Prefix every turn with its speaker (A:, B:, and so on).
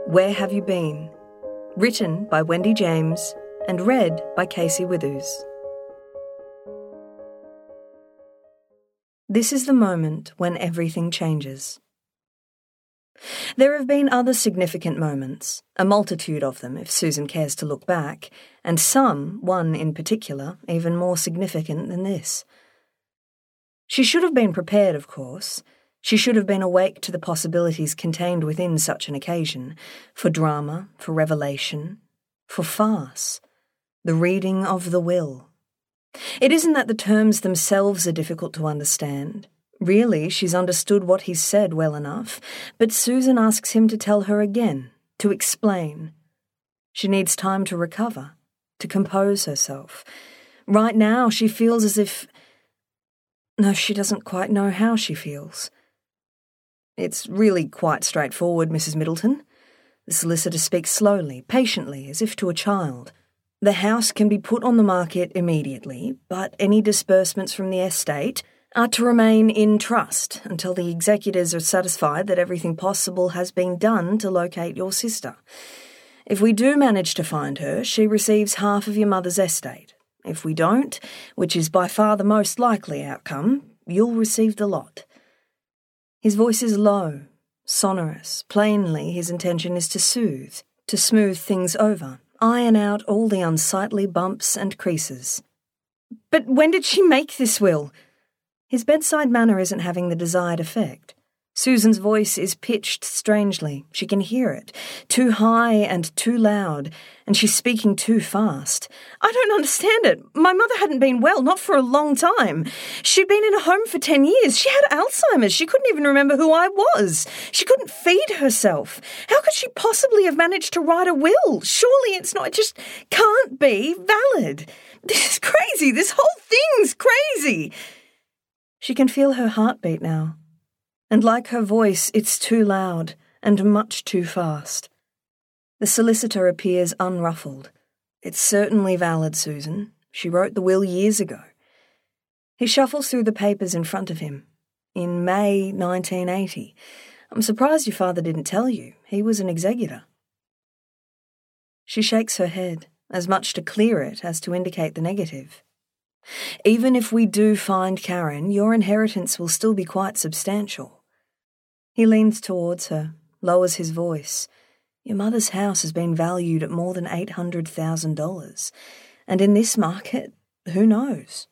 A: Where Have You Been? Written by Wendy James and read by Casey Withers. This is the moment when everything changes. There have been other significant moments, a multitude of them if Susan cares to look back, and one in particular, even more significant than this. She should have been prepared, of course. She should have been awake to the possibilities contained within such an occasion, for drama, for revelation, for farce, the reading of the will. It isn't that the terms themselves are difficult to understand. Really, she's understood what he's said well enough, but Susan asks him to tell her again, to explain. She needs time to recover, to compose herself. Right now, she feels as if... No, she doesn't quite know how she feels. It's really quite straightforward, Mrs. Middleton. The solicitor speaks slowly, patiently, as if to a child. The house can be put on the market immediately, but any disbursements from the estate are to remain in trust until the executors are satisfied that everything possible has been done to locate your sister. If we do manage to find her, she receives half of your mother's estate. If we don't, which is by far the most likely outcome, you'll receive the lot. His voice is low, sonorous. Plainly, his intention is to soothe, to smooth things over, iron out all the unsightly bumps and creases. But when did she make this will? His bedside manner isn't having the desired effect. Susan's voice is pitched strangely. She can hear it, too high and too loud, and she's speaking too fast. I don't understand it. My mother hadn't been well, not for a long time. She'd been in a home for 10 years. She had Alzheimer's. She couldn't even remember who I was. She couldn't feed herself. How could she possibly have managed to write a will? Surely it just can't be valid. This is crazy. This whole thing's crazy. She can feel her heartbeat now. And like her voice, it's too loud and much too fast. The solicitor appears unruffled. It's certainly valid, Susan. She wrote the will years ago. He shuffles through the papers in front of him. In May 1980. I'm surprised your father didn't tell you. He was an executor. She shakes her head, as much to clear it as to indicate the negative. Even if we do find Karen, your inheritance will still be quite substantial. He leans towards her, lowers his voice. Your mother's house has been valued at more than $800,000, and in this market, who knows?